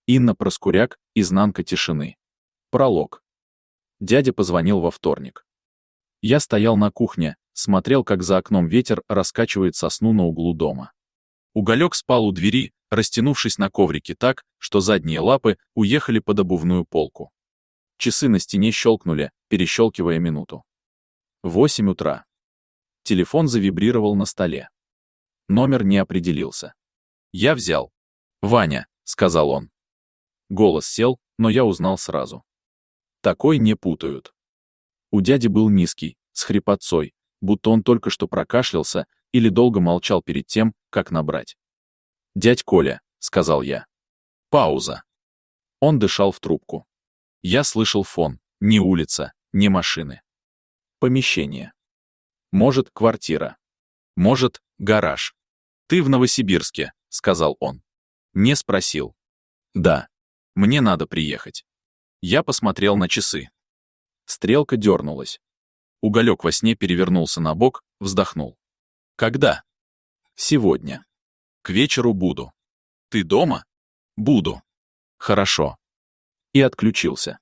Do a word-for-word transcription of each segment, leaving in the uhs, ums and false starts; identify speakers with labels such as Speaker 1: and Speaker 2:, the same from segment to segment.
Speaker 1: Инна Проскуряк, «Изнанка тишины». Пролог. Дядя позвонил во вторник. Я стоял на кухне, смотрел, как за окном ветер раскачивает сосну на углу дома. Уголек спал у двери, растянувшись на коврике так, что задние лапы уехали под обувную полку. Часы на стене щелкнули, перещелкивая минуту. Восемь утра. Телефон завибрировал на столе. Номер не определился. Я взял. «Ваня», — сказал он. Голос сел, но я узнал сразу. Такой не путают. У дяди был низкий, с хрипотцой, будто он только что прокашлялся или долго молчал перед тем, как набрать. «Дядь Коля», — сказал я. Пауза. Он дышал в трубку. Я слышал фон, ни улица, ни машины. Помещение. Может, квартира. Может, гараж. «Ты в Новосибирске», — сказал он. Не спросил. «Да. Мне надо приехать». Я посмотрел на часы. Стрелка дернулась. Уголек во сне перевернулся на бок, вздохнул. «Когда?» «Сегодня. К вечеру буду». «Ты дома?» «Буду». «Хорошо». И отключился.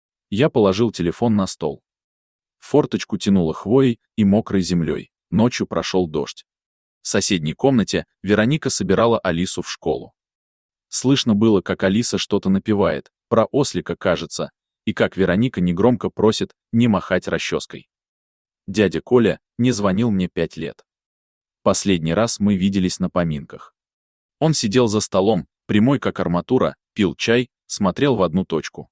Speaker 1: Я положил телефон на стол. Форточку тянуло хвоей и мокрой землей. Ночью прошел дождь. В соседней комнате Вероника собирала Алису в школу. Слышно было, как Алиса что-то напевает, про ослика, кажется, и как Вероника негромко просит не махать расческой. Дядя Коля не звонил мне пять лет. Последний раз мы виделись на поминках. Он сидел за столом, прямой как арматура, пил чай, смотрел в одну точку.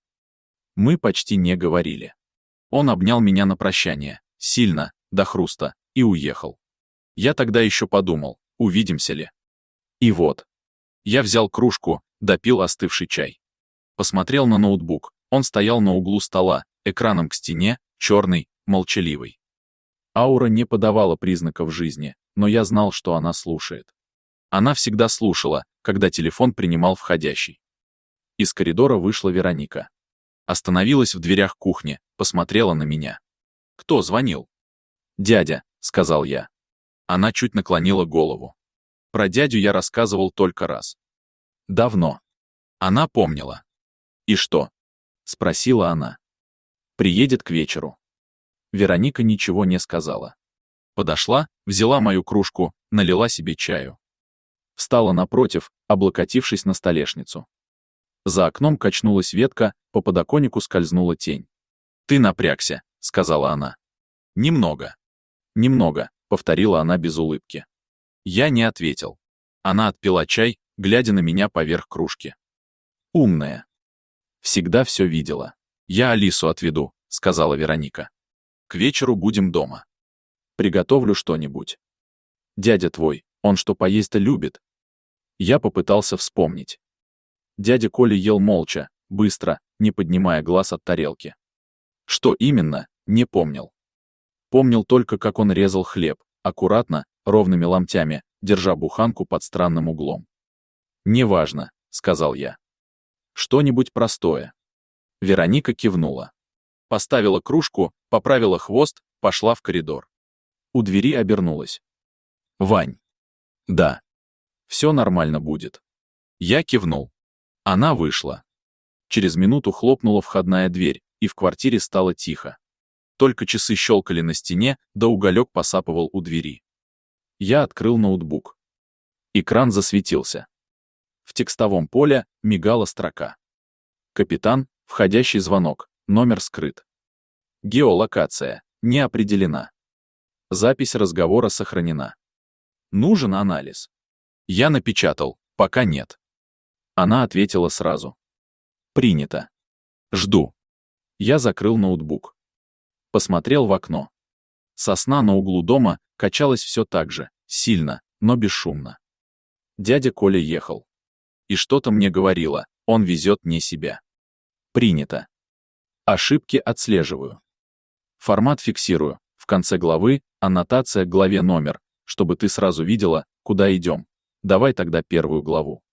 Speaker 1: Мы почти не говорили. Он обнял меня на прощание, сильно, до хруста, и уехал. Я тогда еще подумал, увидимся ли. И вот. Я взял кружку, допил остывший чай. Посмотрел на ноутбук, он стоял на углу стола, экраном к стене, черный, молчаливый. Аура не подавала признаков жизни, но я знал, что она слушает. Она всегда слушала, когда телефон принимал входящий. Из коридора вышла Вероника. Остановилась в дверях кухни, посмотрела на меня. «Кто звонил?» «Дядя», — сказал я. Она чуть наклонила голову. Про дядю я рассказывал только раз. Давно. Она помнила. «И что?» — спросила она. «Приедет к вечеру». Вероника ничего не сказала. Подошла, взяла мою кружку, налила себе чаю. Встала напротив, облокотившись на столешницу. За окном качнулась ветка, по подоконнику скользнула тень. «Ты напрягся», — сказала она. «Немного». «Немного», — повторила она без улыбки. Я не ответил. Она отпила чай, глядя на меня поверх кружки. Умная. Всегда все видела. «Я Алису отведу», — сказала Вероника. «К вечеру будем дома. Приготовлю что-нибудь. Дядя твой, он что поесть-то любит?» Я попытался вспомнить. Дядя Коля ел молча, быстро, не поднимая глаз от тарелки. Что именно, не помнил. Помнил только, как он резал хлеб, аккуратно, ровными ломтями, держа буханку под странным углом. «Неважно», — сказал я. «Что-нибудь простое». Вероника кивнула. Поставила кружку, поправила хвост, пошла в коридор. У двери обернулась. «Вань». «Да». «Все нормально будет». Я кивнул. Она вышла. Через минуту хлопнула входная дверь, и в квартире стало тихо. Только часы щелкали на стене, да уголек посапывал у двери. Я открыл ноутбук. Экран засветился. В текстовом поле мигала строка. «Капитан, входящий звонок, номер скрыт. Геолокация не определена. Запись разговора сохранена. Нужен анализ». Я напечатал, пока нет. Она ответила сразу. «Принято. Жду». Я закрыл ноутбук. Посмотрел в окно. Сосна на углу дома качалась все так же, сильно, но бесшумно. Дядя Коля ехал. И что-то мне говорило, он везет не себя. Принято. Ошибки отслеживаю. Формат фиксирую. В конце главы аннотация к главе номер, чтобы ты сразу видела, куда идем. Давай тогда первую главу.